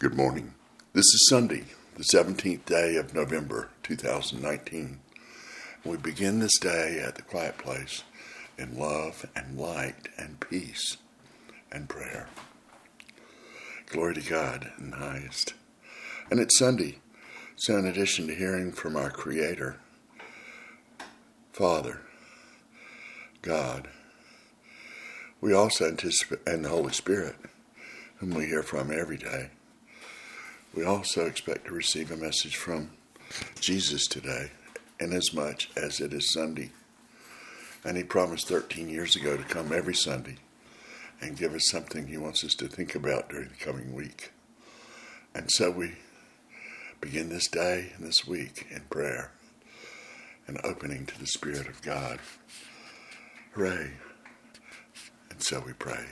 Good morning. This is Sunday, the 17th day of November, 2019. We begin this day at the quiet place in love and light and peace and prayer. Glory to God in the highest. And it's Sunday, so in addition to hearing from our Creator, Father, God, we also anticipate, and the Holy Spirit, whom we hear from every day. We also expect to receive a message from Jesus today, inasmuch as it is Sunday. And He promised 13 years ago to come every Sunday and give us something He wants us to think about during the coming week. And so we begin this day and this week in prayer and opening to the Spirit of God. Hooray! And so we pray.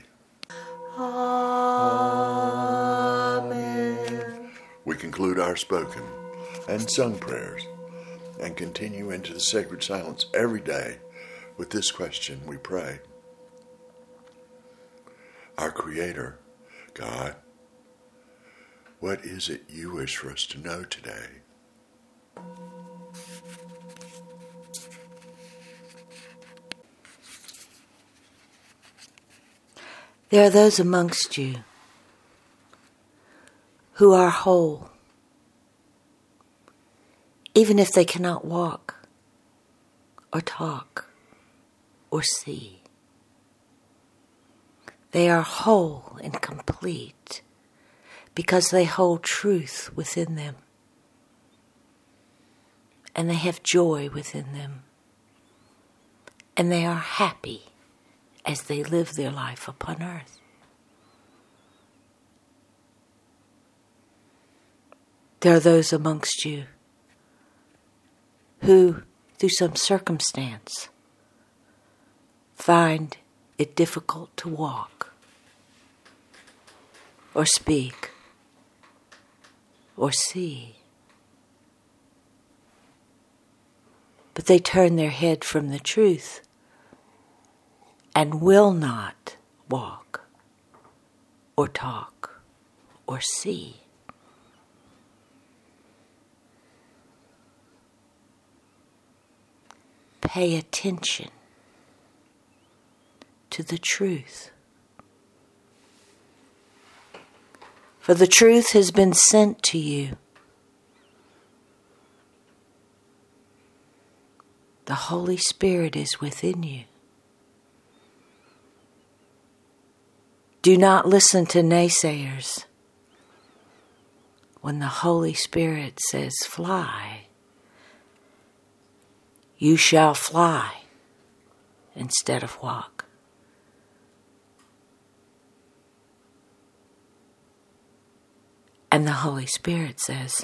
Amen. We conclude our spoken and sung prayers and continue into the sacred silence every day with this question we pray. Our Creator, God, what is it you wish for us to know today? There are those amongst you who are whole, even if they cannot walk or talk or see. They are whole and complete because they hold truth within them and they have joy within them and they are happy as they live their life upon earth. There are those amongst you who, through some circumstance, find it difficult to walk or speak or see. But they turn their head from the truth and will not walk or talk or see. Pay attention to the truth. For the truth has been sent to you. The Holy Spirit is within you. Do not listen to naysayers when the Holy Spirit says fly. You shall fly instead of walk. And the Holy Spirit says,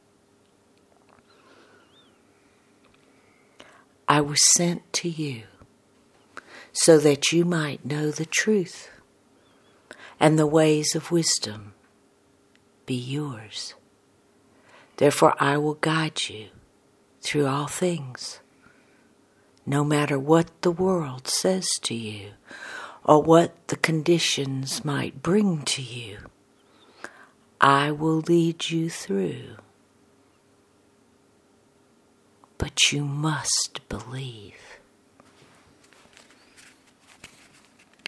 I was sent to you so that you might know the truth and the ways of wisdom be yours. Therefore I will guide you through all things. No matter what the world says to you or what the conditions might bring to you, I will lead you through. But you must believe.